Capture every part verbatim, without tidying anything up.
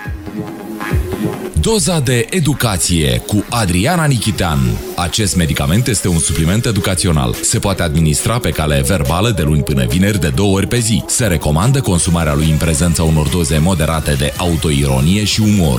Doza de educație cu Adriana Nichitean. Acest medicament este un supliment educațional. Se poate administra pe cale verbală de luni până vineri de două ori pe zi. Se recomandă consumarea lui în prezența unor doze moderate de autoironie și umor.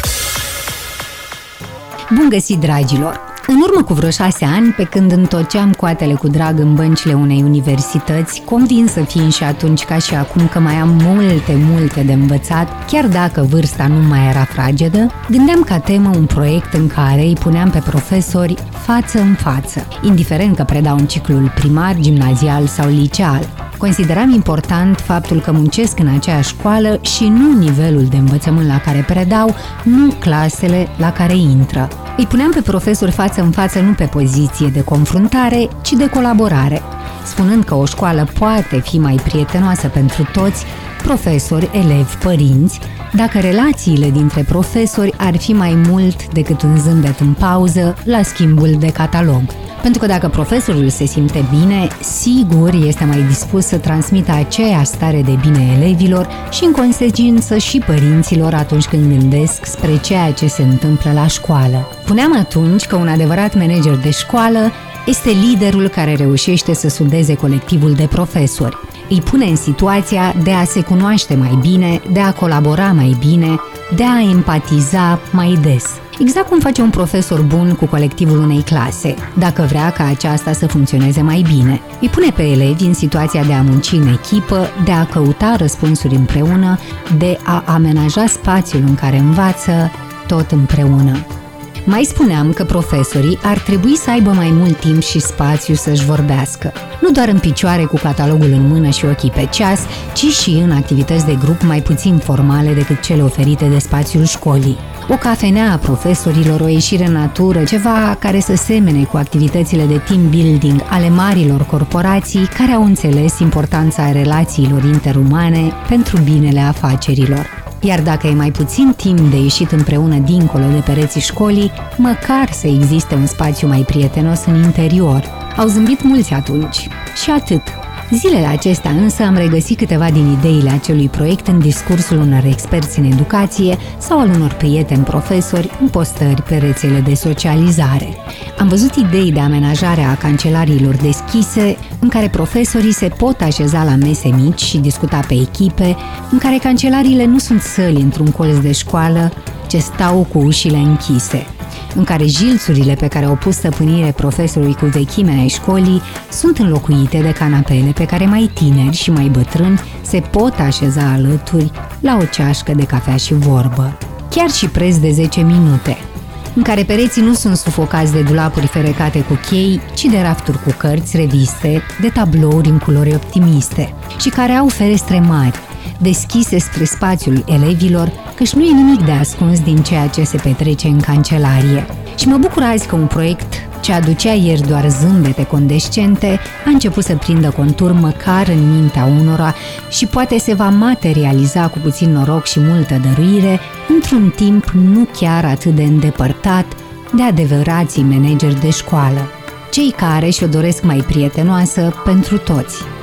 Bun găsit, dragilor! În urmă cu vreo șase ani, pe când întorceam coatele cu drag în băncile unei universități, convinsă fiind și atunci ca și acum că mai am multe, multe de învățat, chiar dacă vârsta nu mai era fragedă, gândeam ca temă un proiect în care îi puneam pe profesori față în față, indiferent că predau în ciclul primar, gimnazial sau liceal. Consideram important faptul că muncesc în aceeași școală și nu nivelul de învățământ la care predau, nu clasele la care intră. Îi puneam pe profesori față în față nu pe poziție de confruntare, ci de colaborare. Spunând că o școală poate fi mai prietenoasă pentru toți, profesori, elevi, părinți, dacă relațiile dintre profesori ar fi mai mult decât un zâmbet în pauză la schimbul de catalog. Pentru că dacă profesorul se simte bine, sigur este mai dispus să transmită aceeași stare de bine elevilor și în consecință și părinților atunci când gândesc spre ceea ce se întâmplă la școală. Puneam atunci că un adevărat manager de școală este liderul care reușește să sudeze colectivul de profesori. Îi pune în situația de a se cunoaște mai bine, de a colabora mai bine, de a empatiza mai des. Exact cum face un profesor bun cu colectivul unei clase, dacă vrea ca aceasta să funcționeze mai bine. Îi pune pe elevi în situația de a munci în echipă, de a căuta răspunsuri împreună, de a amenaja spațiul în care învață, tot împreună. Mai spuneam că profesorii ar trebui să aibă mai mult timp și spațiu să-și vorbească. Nu doar în picioare cu catalogul în mână și ochii pe ceas, ci și în activități de grup mai puțin formale decât cele oferite de spațiul școlii. O cafenea a profesorilor, o ieșire în natură, ceva care să semene cu activitățile de team building ale marilor corporații care au înțeles importanța relațiilor interumane pentru binele afacerilor. Iar dacă e mai puțin timp de ieșit împreună dincolo de pereții școlii, măcar să existe un spațiu mai prietenos în interior. Au zâmbit mulți atunci. Și atât. Zilele acestea însă am regăsit câteva din ideile acelui proiect în discursul unor experți în educație sau al unor prieteni profesori în postări pe rețele de socializare. Am văzut idei de amenajare a cancelariilor deschise, în care profesorii se pot așeza la mese mici și discuta pe echipe, în care cancelariile nu sunt săli într-un colț de școală, ci stau cu ușile închise, în care jilțurile pe care au pus stăpânire profesorului cu vechimea ai școlii sunt înlocuite de canapele pe care mai tineri și mai bătrâni se pot așeza alături la o ceașcă de cafea și vorbă. Chiar și preț de zece minute, în care pereții nu sunt sufocați de dulapuri ferecate cu chei, ci de rafturi cu cărți, reviste, de tablouri în culori optimiste și care au ferestre mari, deschise spre spațiul elevilor, căci nu e nimic de ascuns din ceea ce se petrece în cancelarie. Și mă bucur azi că un proiect ce aducea ieri doar zâmbete condescente a început să prindă contur măcar în mintea unora și poate se va materializa cu puțin noroc și multă dăruire într-un timp nu chiar atât de îndepărtat de adevărații manageri de școală, cei care și-o doresc mai prietenoasă pentru toți.